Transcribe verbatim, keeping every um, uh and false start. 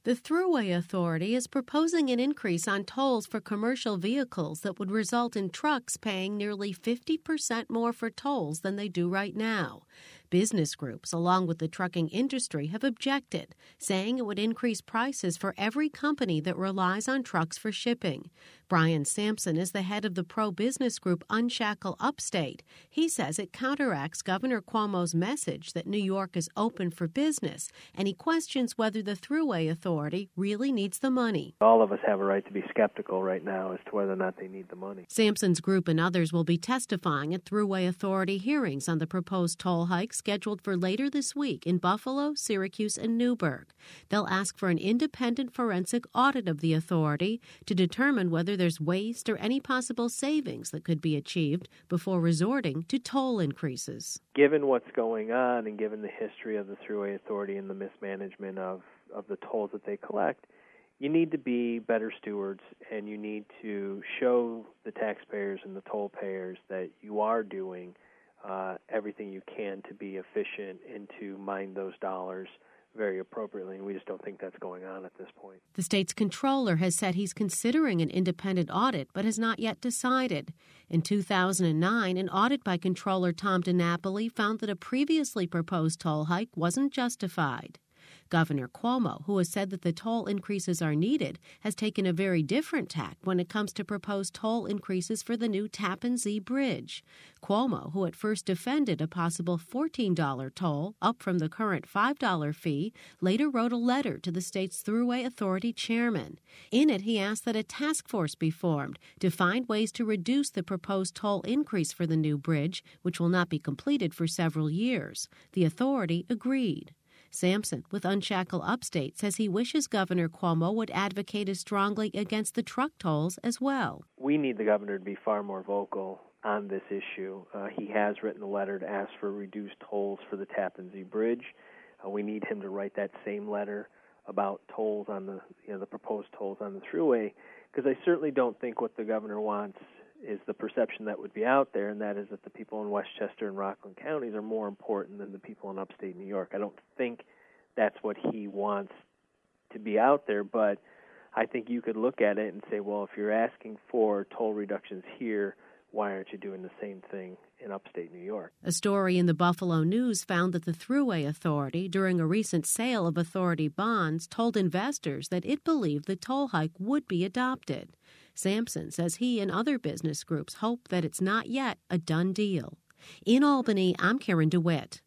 The Thruway Authority is proposing an increase on tolls for commercial vehicles that would result in trucks paying nearly fifty percent more for tolls than they do right now. Business groups, along with the trucking industry, have objected, saying it would increase prices for every company that relies on trucks for shipping. Brian Sampson is the head of the pro-business group Unshackle Upstate. He says it counteracts Governor Cuomo's message that New York is open for business, and he questions whether the Thruway Authority really needs the money. All of us have a right to be skeptical right now as to whether or not they need the money. Sampson's group and others will be testifying at Thruway Authority hearings on the proposed toll hikes scheduled for later this week in Buffalo, Syracuse, and Newburgh. They'll ask for an independent forensic audit of the authority to determine whether there's waste or any possible savings that could be achieved before resorting to toll increases. Given what's going on and given the history of the Thruway Authority and the mismanagement of, of the tolls that they collect, you need to be better stewards, and you need to show the taxpayers and the toll payers that you are doing uh, everything you can to be efficient and to mine those dollars very appropriately, and we just don't think that's going on at this point. The state's controller has said he's considering an independent audit, but has not yet decided. In two thousand nine, an audit by Controller Tom DiNapoli found that a previously proposed toll hike wasn't justified. Governor Cuomo, who has said that the toll increases are needed, has taken a very different tack when it comes to proposed toll increases for the new Tappan Zee Bridge. Cuomo, who at first defended a possible fourteen dollars toll, up from the current five dollars fee, later wrote a letter to the state's Thruway Authority chairman. In it, he asked that a task force be formed to find ways to reduce the proposed toll increase for the new bridge, which will not be completed for several years. The authority agreed. Sampson, with Unshackle Upstate, says he wishes Governor Cuomo would advocate as strongly against the truck tolls as well. We need the governor to be far more vocal on this issue. Uh, he has written a letter to ask for reduced tolls for the Tappan Zee Bridge. Uh, we need him to write that same letter about tolls on the, you know, the proposed tolls on the Thruway, because I certainly don't think what the governor wants is the perception that would be out there, and that is that the people in Westchester and Rockland counties are more important than the people in upstate New York. I don't think that's what he wants to be out there, but I think you could look at it and say, well, if you're asking for toll reductions here, why aren't you doing the same thing in upstate New York? A story in the Buffalo News found that the Thruway Authority, during a recent sale of authority bonds, told investors that it believed the toll hike would be adopted. Sampson says he and other business groups hope that it's not yet a done deal. In Albany, I'm Karen DeWitt.